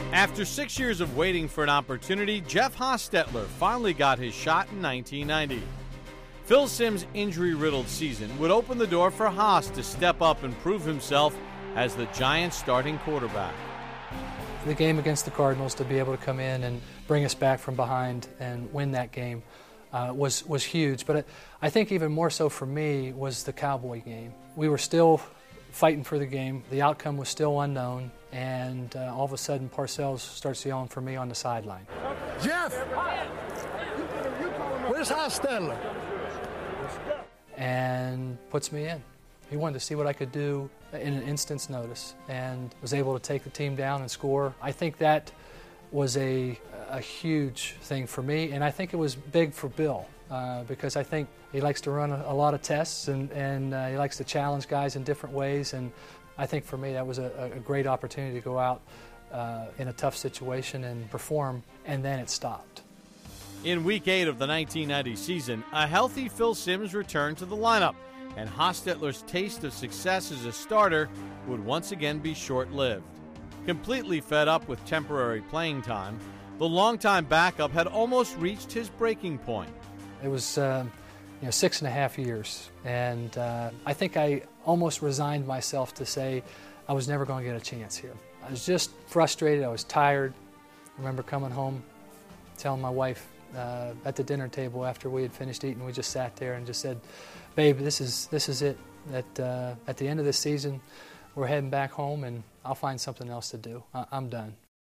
After 6 years of waiting for an opportunity, Jeff Hostetler finally got his shot in 1990. Phil Simms' injury-riddled season would open the door for Haas to step up and prove himself as the Giants' starting quarterback. The game against the Cardinals, to be able to come in and bring us back from behind and win that game was huge. But I think even more so for me was the Cowboy game. We were still fighting for the game. The outcome was still unknown. And all of a sudden, Parcells starts yelling for me on the sideline. Jeff! Where's Hostetler? And puts me in. He wanted to see what I could do in an instant's notice and was able to take the team down and score. I think that was a huge thing for me, and I think it was big for Bill because I think he likes to run a lot of tests and he likes to challenge guys in different ways. And I think for me that was a great opportunity to go out in a tough situation and perform, and then it stopped. In Week 8 of the 1990 season, a healthy Phil Simms returned to the lineup, and Hostetler's taste of success as a starter would once again be short-lived. Completely fed up with temporary playing time, the longtime backup had almost reached his breaking point. It was 6.5 years, and I think I almost resigned myself to say I was never going to get a chance here. I was just frustrated. I was tired. I remember coming home, telling my wife at the dinner table after we had finished eating, we just sat there and just said, "Babe, this is it. At the end of this season, we're heading back home, and I'll find something else to do. I'm done."